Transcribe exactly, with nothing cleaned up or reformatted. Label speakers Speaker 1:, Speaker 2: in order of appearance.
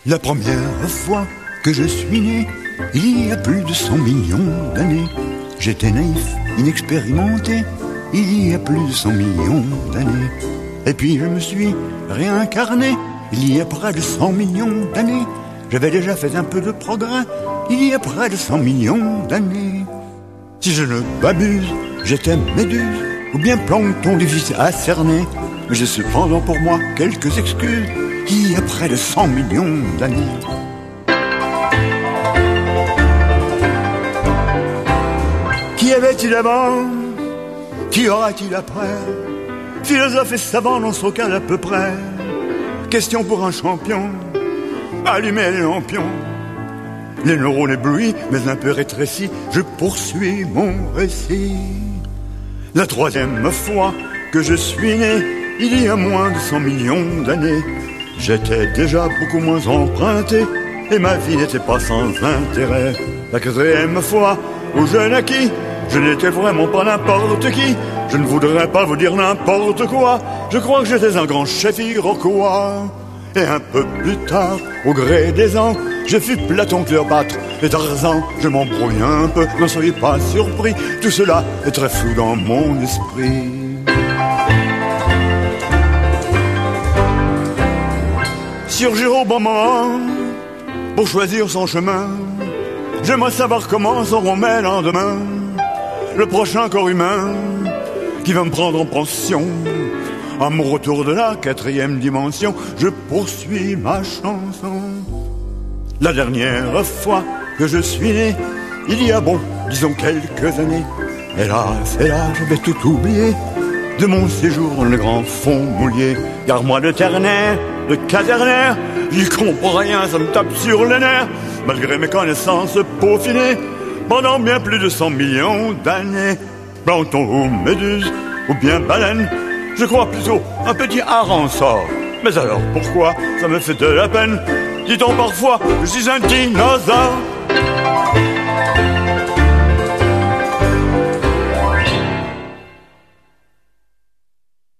Speaker 1: La première fois que je suis né, il y a plus de cent millions d'années, j'étais naïf, inexpérimenté, il y a plus de cent millions d'années. Et puis je me suis réincarné, il y a près de cent millions d'années. J'avais déjà fait un peu de progrès, il y a près de cent millions d'années. Si je ne m'abuse, j'étais méduse, ou bien plancton difficile à cerner. Mais j'ai cependant pour moi quelques excuses, il y a près de cent millions d'années. Qui avait-il avant? Qui aura-t-il après? Philosophe et savant dans son cas à peu près. Question pour un champion, allumez les lampions. Les neurones éblouis, mais un peu rétrécis, je poursuis mon récit. La troisième fois que je suis né, il y a moins de cent millions d'années, j'étais déjà beaucoup moins emprunté, et ma vie n'était pas sans intérêt. La quatrième fois où je naquis, je n'étais vraiment pas n'importe qui. Je ne voudrais pas vous dire n'importe quoi, je crois que j'étais un grand chef iroquois. Et un peu plus tard, au gré des ans, je fus Platon, Cléopâtre et Tarzan. Je m'embrouille un peu, n'en soyez pas surpris, tout cela est très flou dans mon esprit. Surgir au bon moment pour choisir son chemin, j'aimerais savoir comment seront mes lendemains. Le prochain corps humain qui va me prendre en pension. À mon retour de la quatrième dimension, je poursuis ma chanson. La dernière fois que je suis né, il y a bon, disons quelques années, hélas, hélas, je vais tout oublier de mon séjour dans le grand fond mouillé. Car moi de ternaire, de quaternaire, j'y comprends rien, ça me tape sur les nerfs. Malgré mes connaissances peaufinées, pendant bien plus de cent millions d'années. Plancton ou méduse, ou bien baleine, je crois plutôt un petit hareng sort. Mais alors pourquoi ça me fait de la peine? Dit-on parfois que je suis un dinosaure?